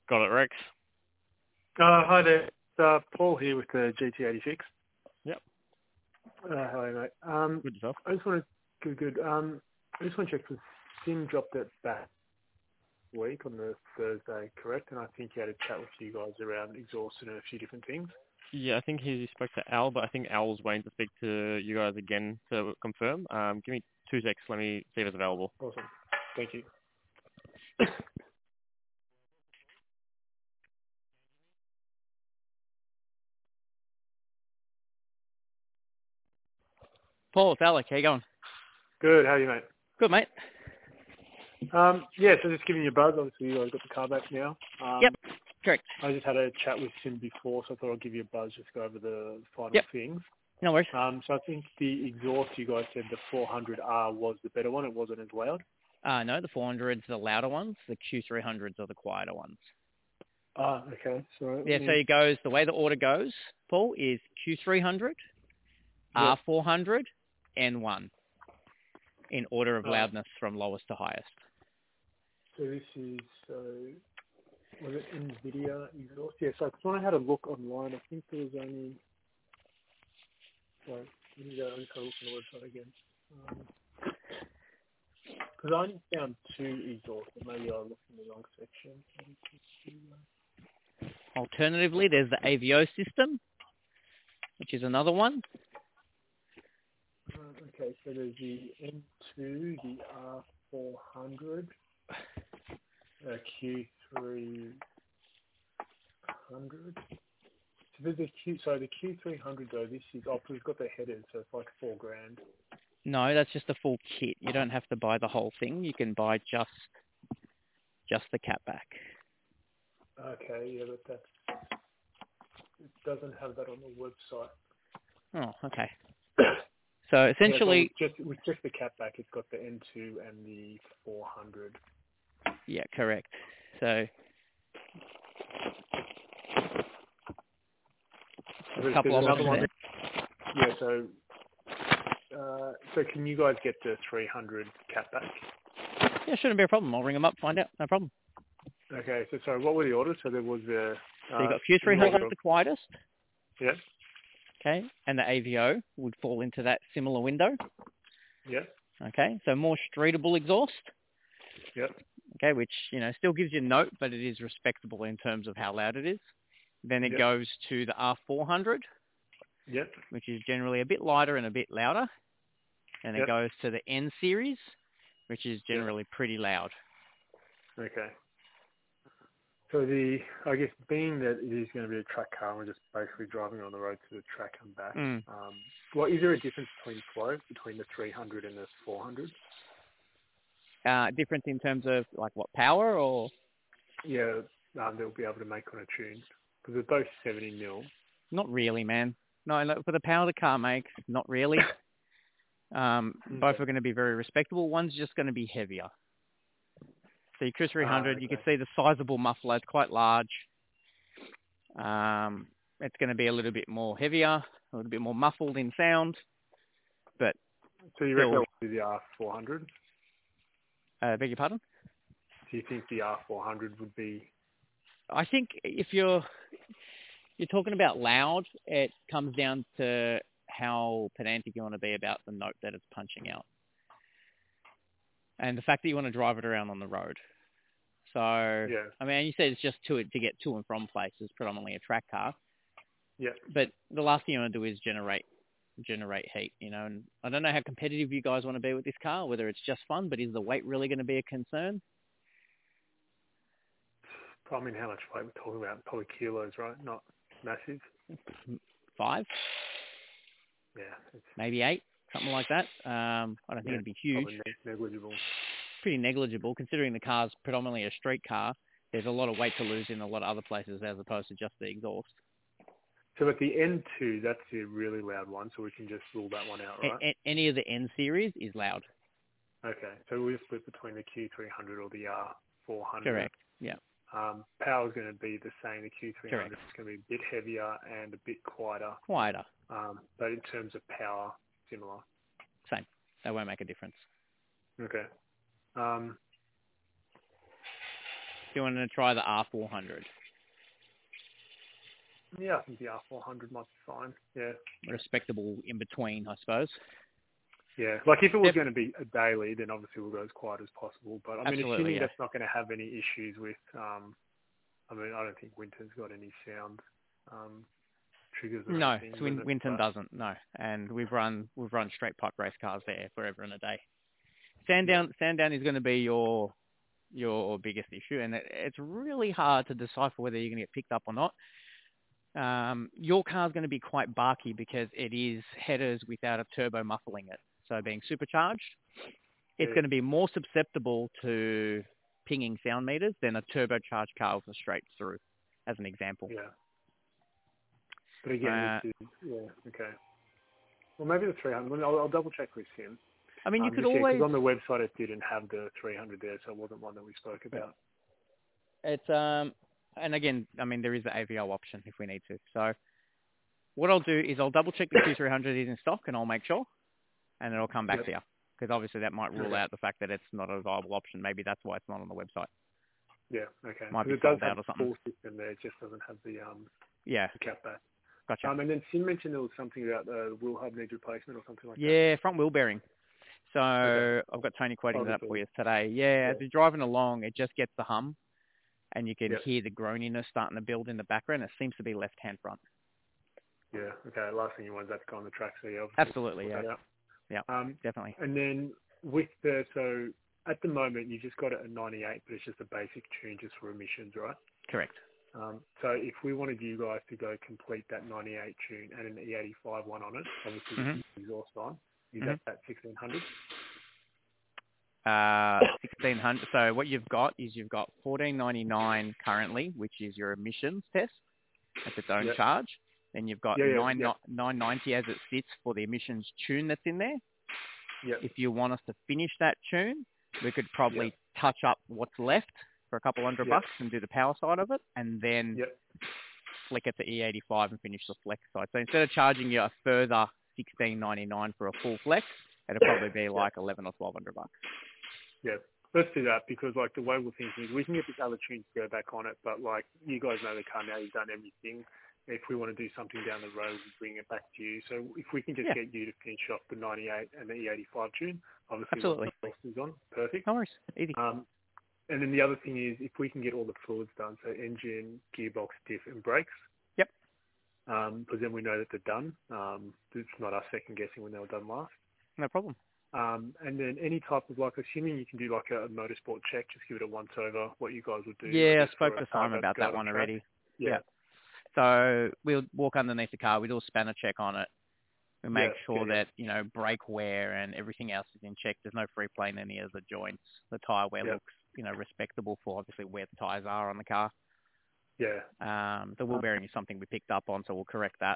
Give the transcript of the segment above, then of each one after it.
Got it, Rex. Hi there. It's Paul here with the GT86. Yep. Hello, mate. Good stuff. I just want to good. I just want to check the Sim dropped it back week on the Thursday, correct? And I think he had a chat with you guys around exhaust and a few different things. Yeah, I think he spoke to Al, but I think Al's waiting to speak to you guys again to confirm. Give me 2 secs. Let me see if it's available. Awesome. Thank you. Paul, it's Alec. How you going? Good. How are you, mate? Good, mate. Yeah, so just giving you a buzz. Obviously, you guys got the car back now. Yep, correct. I just had a chat with Sim before, so I thought I'd give you a buzz just to go over the final things. No worries. So I think the exhaust, you guys said the 400R was the better one. It wasn't as loud. No, the 400s are the louder ones. The Q300s are the quieter ones. Okay. So Yeah, so it goes, the way the order goes, Paul, is Q300, R400, N1 in order of loudness from lowest to highest. So this is, was it NVIDIA exhaust? Yeah, so when I had a look online, I think there was only, sorry, let me go, I just had a look on the website again. Because I only found 2 exhausts, but maybe I looked in the wrong section. Alternatively, there's the AVO system, which is another one. Okay, so there's the N2, the R400, Q300. So there's the Q300 though. This is we've got the headers, so it's like $4,000. No, that's just the full kit. You don't have to buy the whole thing. You can buy just the catback. Okay, yeah, but it doesn't have that on the website. Oh, okay. So essentially, with just the catback, it's got the N2 and the 400. Yeah, correct. So a couple of options there. Yeah, so can you guys get the 300 catback? Yeah, shouldn't be a problem. I'll ring them up, find out. No problem. Okay, so sorry, what were the orders? So there was the... So you got Q300 the quietest. Yeah. Okay, and the AVO would fall into that similar window. Yeah. Okay, so more streetable exhaust. Yep. Okay, which, still gives you a note, but it is respectable in terms of how loud it is. Then it goes to the R400, which is generally a bit lighter and a bit louder. And it goes to the N series, which is generally pretty loud. Okay. So I guess being that it is going to be a track car, we're just basically driving on the road to the track and back. Is there a difference between flow between the 300 and the 400? Difference in terms of like what power or? Yeah, they'll be able to make on a tune because they're both 70 mil. Not really, man. No, for the power the car makes, not really. Both are going to be very respectable. One's just going to be heavier. So your Q300, you can see the sizable muffler. It's quite large. It's going to be a little bit more heavier, a little bit more muffled in sound. But so you reckon that will be the R400? Beg your pardon? Do you think the R400 would be? I think if you're talking about loud, it comes down to how pedantic you want to be about the note that it's punching out. And the fact that you want to drive it around on the road. So, I mean, you said it's just to get to and from places, predominantly a track car. Yeah. But the last thing you want to do is generate heat, and I don't know how competitive you guys want to be with this car, whether it's just fun, but is the weight really going to be a concern? I mean, how much weight we're talking about? Probably kilos, right? Not massive. 5? Yeah. Maybe 8, something like that. I don't think it'd be huge. Probably negligible. Pretty negligible, considering the car's predominantly a street car. There's a lot of weight to lose in a lot of other places as opposed to just the exhaust. So at the N2, that's a really loud one, so we can just rule that one out, right? Any of the N series is loud. Okay, so we'll split between the Q300 or the R400. Correct, yeah. Power's going to be the same. The Q300 Correct. is going to be a bit heavier and a bit quieter. Quieter. But in terms of power, similar. Same. That won't make a difference. Okay. Do you want to try the R400? Yeah, I think the R400 might be fine. Yeah. Respectable in between, I suppose. Yeah, like if it was going to be a daily, then obviously we'll go as quiet as possible. But I mean, Absolutely, assuming yeah. that's not going to have any issues with, I mean, I don't think Winton's got any sound triggers or No, anything. Winton doesn't. No, and we've run straight pipe race cars there forever and a day. Sandown is going to be your biggest issue, and it's really hard to decipher whether you're going to get picked up or not. Your car's going to be quite barky because it is headers without a turbo muffling it. So being supercharged, it's going to be more susceptible to pinging sound meters than a turbocharged car with a straight through, as an example. Yeah. But again, okay. Well, maybe the 300. I'll double check with him. I mean, you could always... Because on the website it didn't have the 300 there, so it wasn't one that we spoke about. It's and again, I mean, there is the AVO option if we need to. So what I'll do is I'll double check the Q300 is in stock, and I'll make sure, and then I'll come back to you, because obviously that might rule out the fact that it's not a viable option. Maybe that's why it's not on the website. Yeah, okay. Might be it does sold out have or something. Full system there. It just doesn't have the the cap back. Gotcha. And then Sim mentioned there was something about the wheel hub needs replacement or something like that. Yeah, front wheel bearing. So I've got Tony quoting that for you today. Yeah, as you're driving along, it just gets the hum, and you can hear the groaniness starting to build in the background. It seems to be left-hand front. Yeah, okay. Last thing you want is that to go on the track, so yeah. Absolutely, yeah. Yeah, definitely. And then so at the moment, you just got it at 98, but it's just a basic tune just for emissions, right? Correct. So if we wanted you guys to go complete that 98 tune and an E85 one on it, obviously with the exhaust on, is that 1600? 1600. So what you've got is you've got 1499 currently, which is your emissions test at its own charge. Then you've got 990 as it sits for the emissions tune that's in there. Yep. If you want us to finish that tune, we could probably touch up what's left for a couple $100 and do the power side of it, and then flick it to E85 and finish the flex side. So instead of charging you a further $16.99 for a full flex, it'll probably be like $1,100 or $1,200. Yeah, let's do that, because like the way we're thinking is we can get this other tune to go back on it, but like you guys know the car now, you've done everything. If we want to do something down the road, we bring it back to you. So if we can just get you to finish off the 98 and the E85 tune, obviously absolutely the flex is on. Perfect. No worries. Easy. And then the other thing is if we can get all the fluids done, so engine, gearbox, diff, and brakes. Yep. Because then we know that they're done. It's not us second guessing when they were done last. No problem. And then any type of, like, assuming you can do like a motorsport check, just give it a once over, what you guys would do. Yeah, I spoke to Simon about that one already. Yeah. So we'll walk underneath the car, we do a spanner check on it. We make sure that, you know, brake wear and everything else is in check. There's no free play in any of the joints. The tyre wear looks, you know, respectable for obviously where the tyres are on the car. Yeah. The wheel bearing is something we picked up on, so we'll correct that.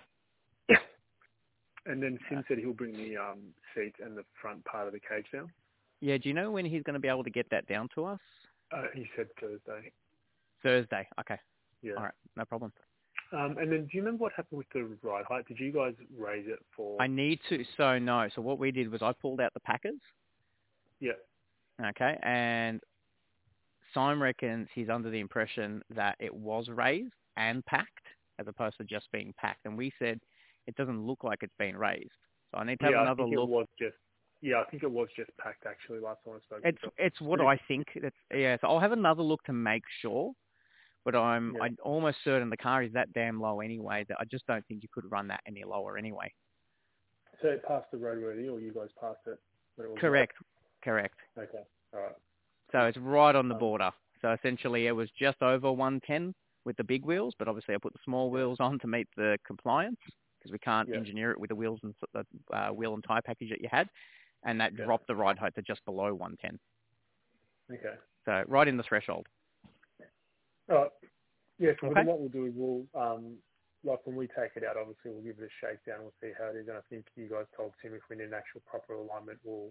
And then Sim said he'll bring the seat and the front part of the cage down. Yeah, do you know when he's going to be able to get that down to us? He said Thursday. Thursday, okay. Yeah. All right, no problem. And then do you remember what happened with the ride height? Did you guys raise it for... I need to, so no. So what we did was I pulled out the packers. Yeah. Okay, and Simon reckons he's under the impression that it was raised and packed as opposed to just being packed. And we said it doesn't look like it's been raised. So I need to have another look. I think it was just packed actually last time I spoke. It's what I think. So I'll have another look to make sure. But I'm almost certain the car is that damn low anyway that I just don't think you could run that any lower anyway. So it passed the roadworthy, or you guys passed it? Correct. Okay. All right. So it's right on the border. So essentially it was just over 110 with the big wheels, but obviously I put the small wheels on to meet the compliance because we can't engineer it with the wheels and the wheel and tyre package that you had. And that dropped the ride height to just below 110. Okay. So right in the threshold. All right. Yeah, so then what we'll do is we'll, like when we take it out, obviously we'll give it a shakedown, we'll see how it is, and I think you guys told Tim if we need an actual proper alignment, we'll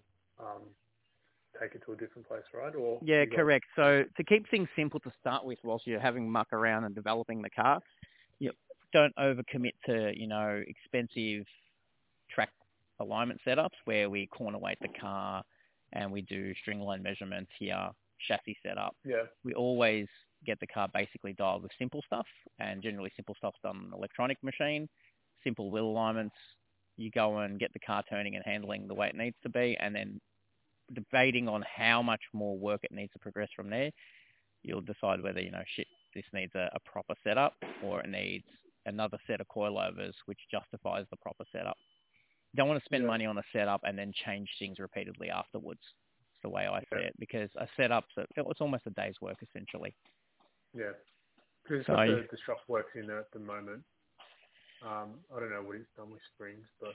take it to a different place, right? Or yeah, correct. So to keep things simple to start with whilst you're having muck around and developing the car, you don't overcommit to, you know, expensive track alignment setups where we corner weight the car and we do string line measurements here, chassis setup. Yeah. We always get the car basically dialed with simple stuff, and generally simple stuff's done on an electronic machine, simple wheel alignments. You go and get the car turning and handling the way it needs to be, and then debating on how much more work it needs to progress from there, you'll decide whether, this needs a proper setup or it needs another set of coilovers, which justifies the proper setup. You don't want to spend money on a setup and then change things repeatedly afterwards. It's the way I see it, because a setup's it's almost a day's work, essentially. Yeah. Because the shop works in there at the moment. I don't know what it's done with springs, but...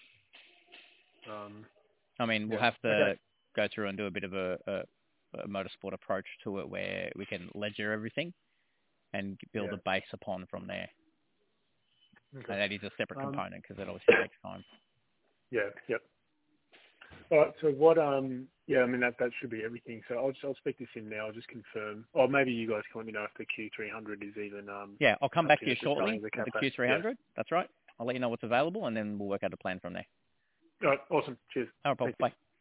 we'll have to go through and do a bit of a motorsport approach to it where we can ledger everything and build a base upon from there. Okay. And that is a separate component because it obviously takes time. Yeah, yep. All right, so what, that should be everything. So I'll speak this in now, I'll just confirm. Or maybe you guys can let me know if the Q300 is even... I'll come back to you shortly with the Q300. Yeah. That's right. I'll let you know what's available and then we'll work out a plan from there. All right, awesome. Cheers. No problem. Bye.